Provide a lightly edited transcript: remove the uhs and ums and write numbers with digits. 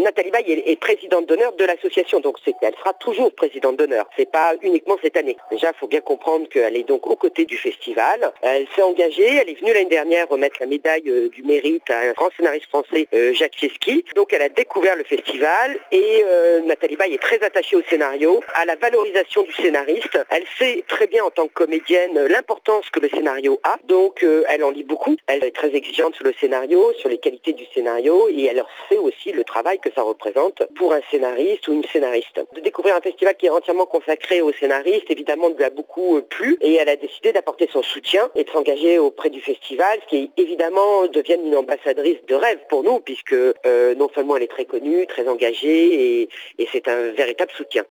Nathalie Baye est présidente d'honneur de l'association, donc elle sera toujours présidente d'honneur. C'est pas uniquement cette année. Déjà, il faut bien comprendre qu'elle est donc aux côtés du festival. Elle s'est engagée, elle est venue l'année dernière remettre la médaille du mérite à un grand scénariste français, Jacques Chesky. Donc elle a découvert le festival et Nathalie Baye est très attachée au scénario, à la valorisation du scénariste. Elle sait très bien en tant que comédienne l'importance que le scénario a. Donc elle en lit beaucoup. Elle est très exigeante sur le scénario, sur les qualités du scénario et elle sait aussi le travail que ça représente pour un scénariste ou une scénariste. De découvrir un festival qui est entièrement consacré aux scénaristes, évidemment, lui a beaucoup plu et elle a décidé d'apporter son soutien et de s'engager auprès du festival, ce qui évidemment devienne une ambassadrice de rêve pour nous puisque non seulement elle est très connue, très engagée et c'est un véritable soutien.